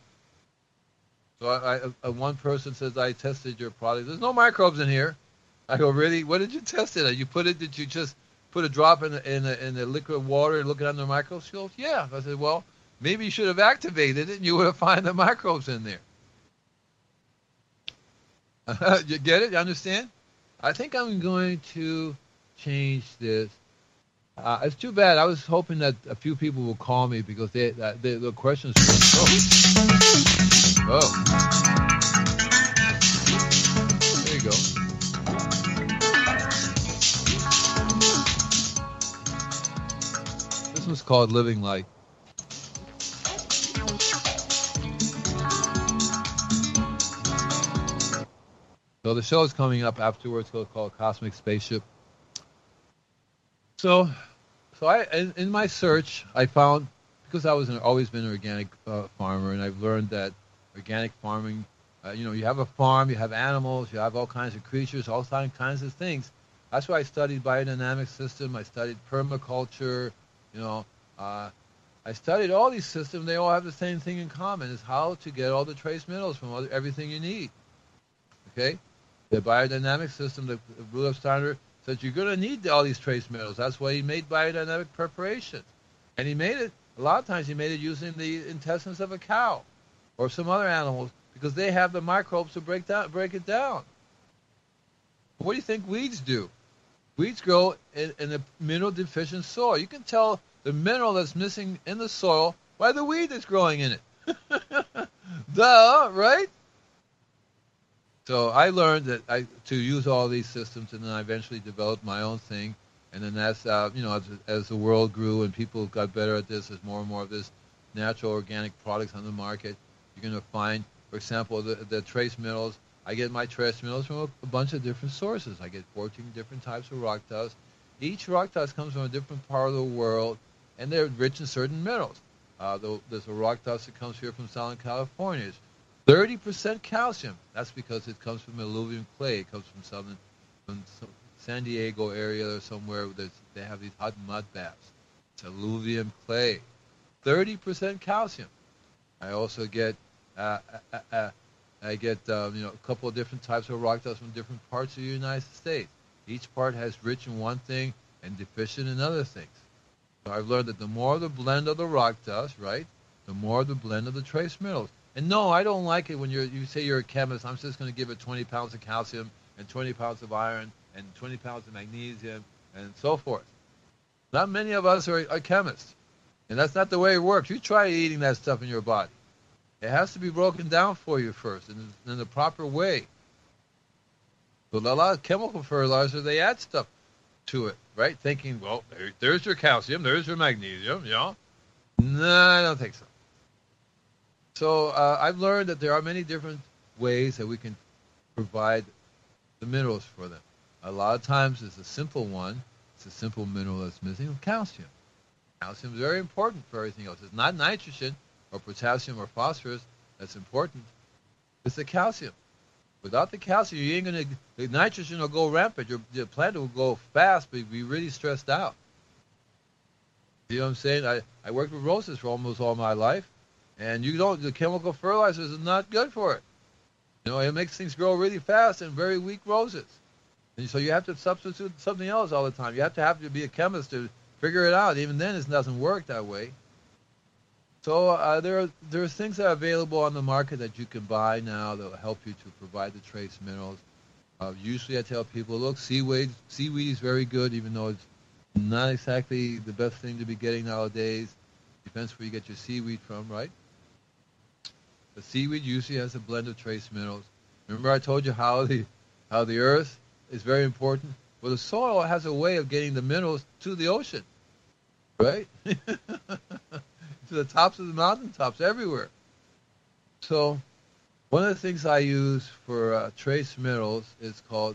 So one person says, I tested your product. There's no microbes in here. I go, really? What did you test it at? Did you just put a drop in the liquid water and look it under the microscope? She goes, yeah. I said, well, maybe you should have activated it and you would have found the microbes in there. You get it? You understand? I think I'm going to change this. It's too bad. I was hoping that a few people will call me because the questions were... Oh. There you go. This one's called Living Light. So the show is coming up afterwards called Cosmic Spaceship. So in my search, I found, because I was always been an organic farmer, and I've learned that organic farming, you have a farm, you have animals, you have all kinds of creatures, all kinds of things. That's why I studied biodynamic system. I studied permaculture. I studied all these systems. They all have the same thing in common: is how to get all the trace minerals from everything you need. Okay. The biodynamic system, the Rudolf Steiner said you're going to need all these trace minerals. That's why he made biodynamic preparation. And he made it, a lot of times he made it using the intestines of a cow or some other animals because they have the microbes to break it down. What do you think weeds do? Weeds grow in a mineral deficient soil. You can tell the mineral that's missing in the soil by the weed that's growing in it. Duh, right? So I learned that to use all these systems, and then I eventually developed my own thing. And then that's as the world grew and people got better at this, there's more and more of this natural organic products on the market. You're going to find, for example, the trace minerals. I get my trace minerals from a bunch of different sources. I get 14 different types of rock dust. Each rock dust comes from a different part of the world, and they're rich in certain minerals. There's a rock dust that comes here from Southern California. It's 30% calcium. That's because it comes from alluvium clay. It comes from San Diego area or somewhere where they have these hot mud baths. It's alluvium clay. 30% calcium. I also get a couple of different types of rock dust from different parts of the United States. Each part has rich in one thing and deficient in other things. So I've learned that the more the blend of the rock dust, right, the more the blend of the trace minerals. And no, I don't like it when you say you're a chemist. I'm just going to give it 20 pounds of calcium and 20 pounds of iron and 20 pounds of magnesium and so forth. Not many of us are chemists. And that's not the way it works. You try eating that stuff in your body. It has to be broken down for you first in the proper way. So a lot of chemical fertilizer, they add stuff to it, right? Thinking, well, there's your calcium, there's your magnesium, No, I don't think so. So I've learned that there are many different ways that we can provide the minerals for them. A lot of times it's a simple one. It's a simple mineral that's missing, calcium. Calcium is very important for everything else. It's not nitrogen or potassium or phosphorus that's important. It's the calcium. Without the calcium, you ain't gonna. The nitrogen will go rampant. Your plant will go fast, but be really stressed out. You know what I'm saying? I worked with roses for almost all my life, and the chemical fertilizers is not good for it. It makes things grow really fast and very weak roses. And so you have to substitute something else all the time. You have to be a chemist to figure it out. Even then, it doesn't work that way. So there are things that are available on the market that you can buy now that will help you to provide the trace minerals. Usually I tell people, look, seaweed is very good, even though it's not exactly the best thing to be getting nowadays. Depends where you get your seaweed from, right? The seaweed usually has a blend of trace minerals. Remember I told you how the earth is very important? Well, the soil has a way of getting the minerals to the ocean, right? To the tops of the mountaintops, everywhere. So one of the things I use for trace minerals is called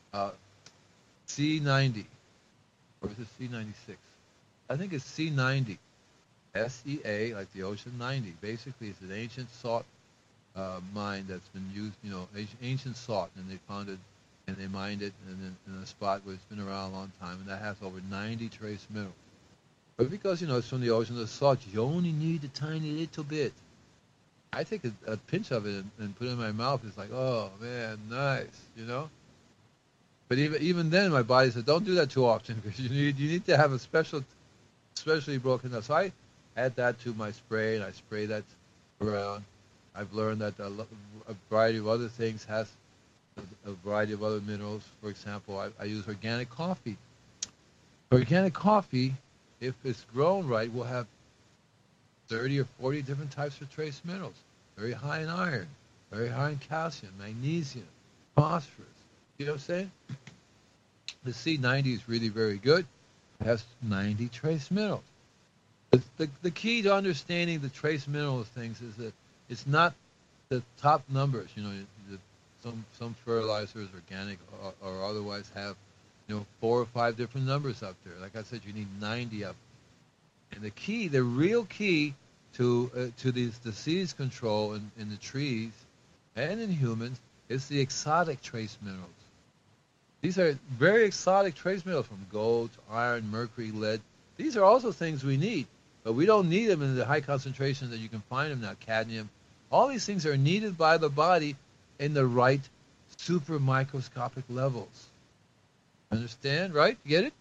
C90. Or is it C96? I think it's C90. SEA, like the ocean 90. Basically, it's an ancient salt mine that's been used, ancient salt, and they found it, and they mined it in a spot where it's been around a long time, and that has over 90 trace minerals. But because, it's from the ocean, the salt, you only need a tiny little bit. I take a pinch of it and put it in my mouth. It's like, oh, man, nice, But even then, my body said, don't do that too often because you need to have a specially broken up. So I add that to my spray, and I spray that around. I've learned that a variety of other things has a variety of other minerals. For example, I use organic coffee. Organic coffee, if it's grown right, will have 30 or 40 different types of trace minerals. Very high in iron, very high in calcium, magnesium, phosphorus. You know what I'm saying? The C90 is really very good. It has 90 trace minerals. The key to understanding the trace minerals things is that it's not the top numbers. Some fertilizers, organic or otherwise, have 4 or 5 different numbers up there. Like I said, you need 90 of them. And the real key to these disease control in the trees and in humans is the exotic trace minerals. These are very exotic trace minerals, from gold to iron, mercury, lead. These are also things we need, but we don't need them in the high concentration that you can find them now. Cadmium. All these things are needed by the body in the right super microscopic levels. Understand, right? You get it?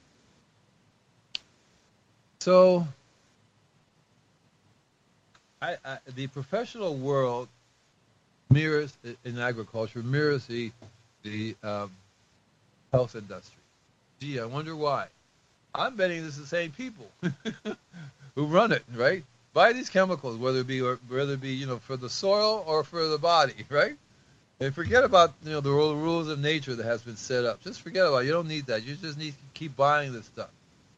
So the professional world mirrors, in agriculture, mirrors the health industry. Gee, I wonder why. I'm betting this is the same people who run it, right? Buy these chemicals, whether it be for the soil or for the body, right? And forget about the rules of nature that has been set up. Just forget about it. You don't need that. You just need to keep buying this stuff.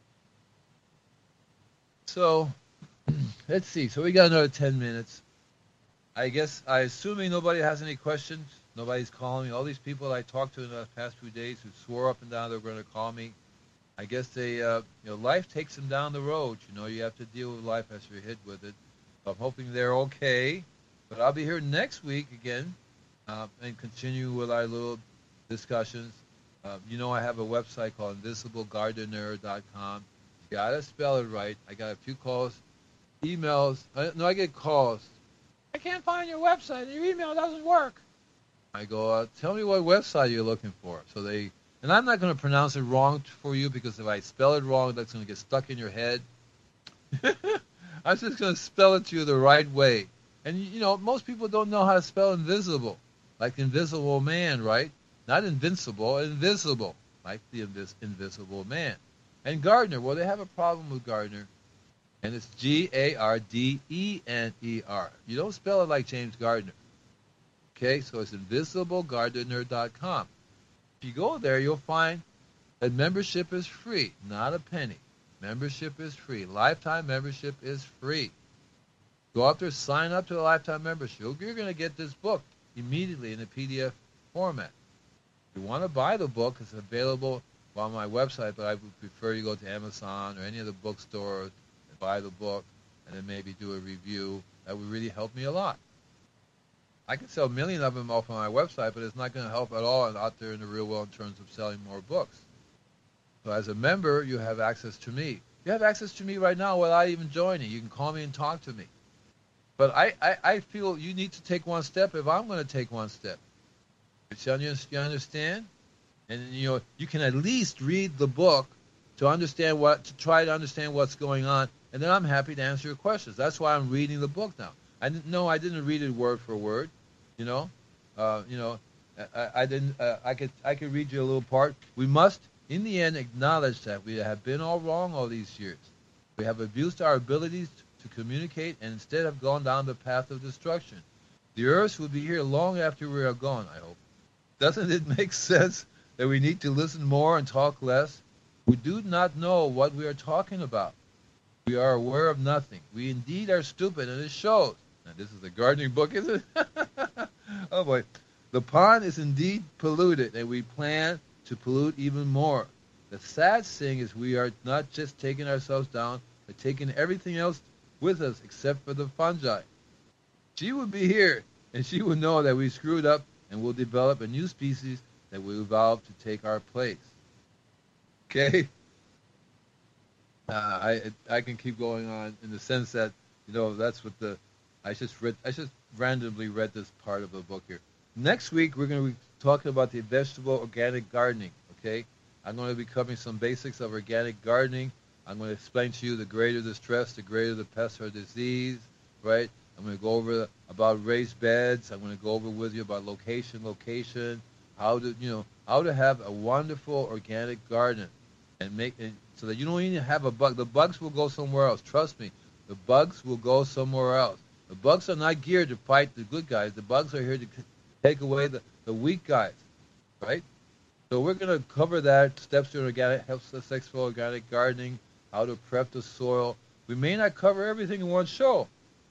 So let's see. So we got another 10 minutes. I assuming nobody has any questions. Nobody's calling me. All these people I talked to in the past few days who swore up and down they were going to call me. I guess they, life takes them down the road. You have to deal with life as you're hit with it. I'm hoping they're okay. But I'll be here next week again and continue with our little discussions. I have a website called InvisibleGardener.com. You got to spell it right. I got a few calls, emails. I get calls. I can't find your website. Your email doesn't work. I go, tell me what website you're looking for. And I'm not going to pronounce it wrong for you, because if I spell it wrong, that's going to get stuck in your head. I'm just going to spell it to you the right way. And, most people don't know how to spell invisible, like Invisible Man, right? Not invincible, invisible, like the Invisible Man. And Gardner, well, they have a problem with Gardner, and it's Gardener. You don't spell it like James Gardner. Okay, so it's InvisibleGardener.com. If you go there, you'll find that membership is free, not a penny. Membership is free. Lifetime membership is free. Go up there, sign up to the lifetime membership. You're going to get this book immediately in a PDF format. If you want to buy the book, it's available on my website, but I would prefer you go to Amazon or any of the bookstores and buy the book and then maybe do a review. That would really help me a lot. I can sell a million of them off on my website, but it's not going to help at all out there in the real world in terms of selling more books. So as a member, you have access to me. You have access to me right now without even joining. You can call me and talk to me. But I feel you need to take one step if I'm going to take one step. You understand? And, you can at least read the book to try to understand what's going on, and then I'm happy to answer your questions. That's why I'm reading the book now. I didn't read it word for word, I could read you a little part. We must, in the end, acknowledge that we have been all wrong all these years. We have abused our abilities to communicate and instead have gone down the path of destruction. The earth will be here long after we are gone, I hope. Doesn't it make sense that we need to listen more and talk less? We do not know what we are talking about. We are aware of nothing. We indeed are stupid, and it shows. Now, this is a gardening book, is it? Oh, boy. The pond is indeed polluted, and we plan to pollute even more. The sad thing is we are not just taking ourselves down, but taking everything else with us except for the fungi. She would be here, and she would know that we screwed up and will develop a new species that will evolve to take our place. Okay? I can keep going on in the sense that, that's what I just randomly read this part of the book here. Next week, we're going to be talking about the vegetable organic gardening, okay? I'm going to be covering some basics of organic gardening. I'm going to explain to you the greater the stress, the greater the pest or disease, right? I'm going to go over about raised beds. I'm going to go over with you about location, how to have a wonderful organic garden and make it so that you don't even have a bug. The bugs will go somewhere else. Trust me. The bugs will go somewhere else. The bugs are not geared to fight the good guys. The bugs are here to take away the weak guys, right? So we're going to cover that, steps to organic, successful organic gardening, how to prep the soil. We may not cover everything in one show,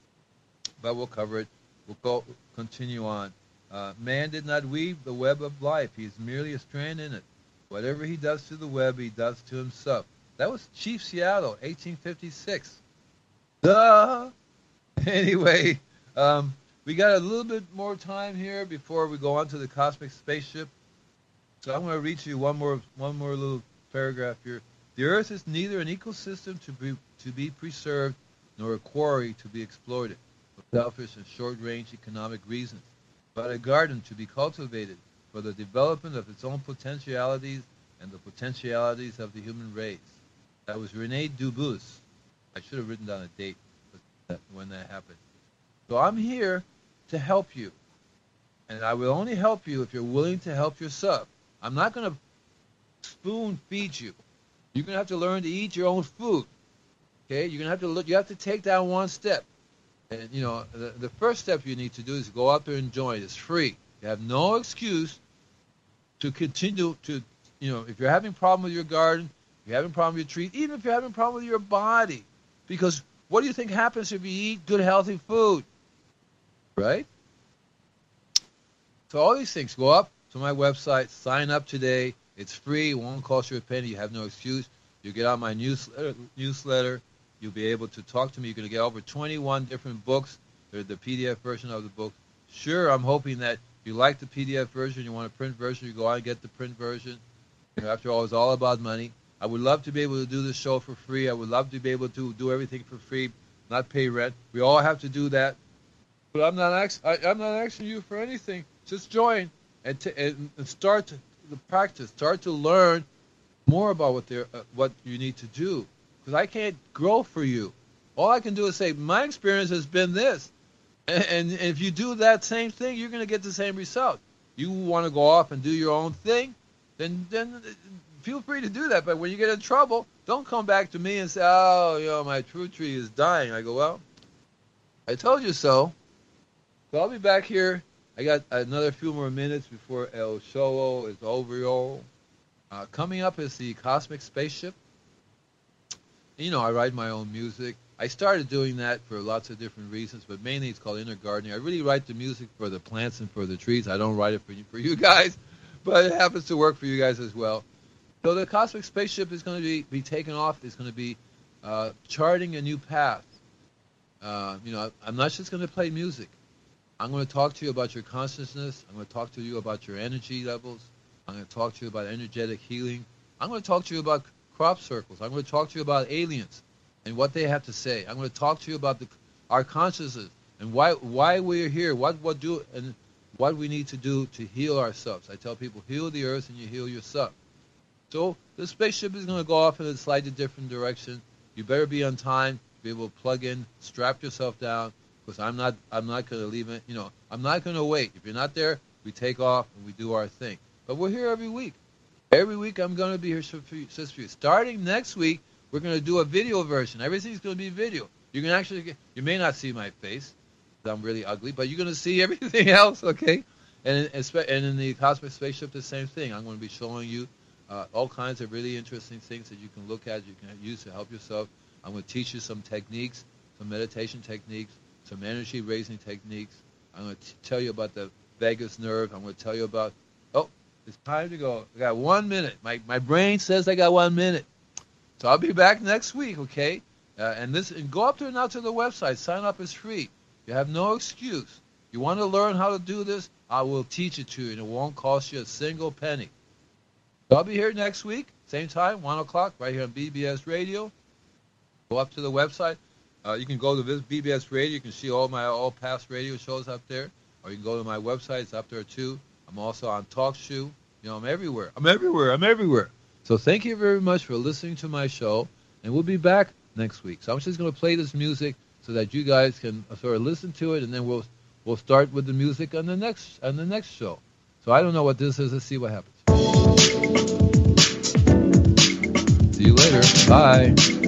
but we'll cover it. We'll continue on. Man did not weave the web of life. He is merely a strand in it. Whatever he does to the web, he does to himself. That was Chief Seattle, 1856. Duh! Anyway, we got a little bit more time here before we go on to the cosmic spaceship. So I'm going to read you one more little paragraph here. The Earth is neither an ecosystem to be preserved nor a quarry to be exploited for selfish and short-range economic reasons, but a garden to be cultivated for the development of its own potentialities and the potentialities of the human race. That was Rene Dubus. I should have written down a date when that happened. So I'm here to help you. And I will only help you if you're willing to help yourself. I'm not going to spoon feed you. You're going to have to learn to eat your own food. Okay? You're going to have to you have to take that one step. And, the first step you need to do is go out there and join. It's free. You have no excuse to continue to, if you're having a problem with your garden, if you're having a problem with your tree, even if you're having a problem with your body. Because what do you think happens if you eat good, healthy food? Right? So all these things, go up to my website, sign up today. It's free. It won't cost you a penny. You have no excuse. You get on my newsletter. You'll be able to talk to me. You're going to get over 21 different books. They're the PDF version of the book. Sure, I'm hoping that you like the PDF version. You want a print version, you go out and get the print version. After all, it's all about money. I would love to be able to do this show for free. I would love to be able to do everything for free, not pay rent. We all have to do that. But I'm not asking you for anything. Just join and start to practice. Start to learn more about what you need to do. Because I can't grow for you. All I can do is say, my experience has been this. And if you do that same thing, you're going to get the same result. You want to go off and do your own thing, then feel free to do that. But when you get in trouble, don't come back to me and say, oh, my fruit tree is dying. I go, well, I told you so. So I'll be back here. I got another few more minutes before El Show is over. Coming up is the Cosmic Spaceship. I write my own music. I started doing that for lots of different reasons, but mainly it's called inner gardening. I really write the music for the plants and for the trees. I don't write it for you guys, but it happens to work for you guys as well. So the Cosmic Spaceship is going to be taken off. It's going to be charting a new path. I'm not just going to play music. I'm going to talk to you about your consciousness. I'm going to talk to you about your energy levels. I'm going to talk to you about energetic healing. I'm going to talk to you about crop circles. I'm going to talk to you about aliens and what they have to say. I'm going to talk to you about our consciousness and why we're here, what we need to do to heal ourselves. I tell people, heal the earth and you heal yourself. So the spaceship is going to go off in a slightly different direction. You better be on time, be able to plug in, strap yourself down, because I'm not going to leave it. I'm not going to wait. If you're not there, we take off and we do our thing. But we're here every week. Every week I'm going to be here for you. Starting next week, we're going to do a video version. Everything's going to be video. You can you may not see my face, because I'm really ugly, but you're going to see everything else, okay? And in the Cosmic Spaceship, the same thing. I'm going to be showing you all kinds of really interesting things that you can look at, you can use to help yourself. I'm going to teach you some techniques, some meditation techniques, some energy-raising techniques. I'm going to tell you about the vagus nerve. I'm going to tell you about, it's time to go. I got 1 minute. My brain says I got 1 minute. So I'll be back next week, okay? And go up to the website. Sign up is free. You have no excuse. You want to learn how to do this? I will teach it to you, and it won't cost you a single penny. So I'll be here next week, same time, 1 o'clock, right here on BBS Radio. Go up to the website. You can go to this BBS Radio. You can see all past radio shows up there. Or you can go to my website. It's up there, too. I'm also on TalkShoe. I'm everywhere. I'm everywhere. So thank you very much for listening to my show. And we'll be back next week. So I'm just going to play this music so that you guys can sort of listen to it. And then we'll start with the music on the next show. So I don't know what this is. Let's see what happens. See you later. Bye.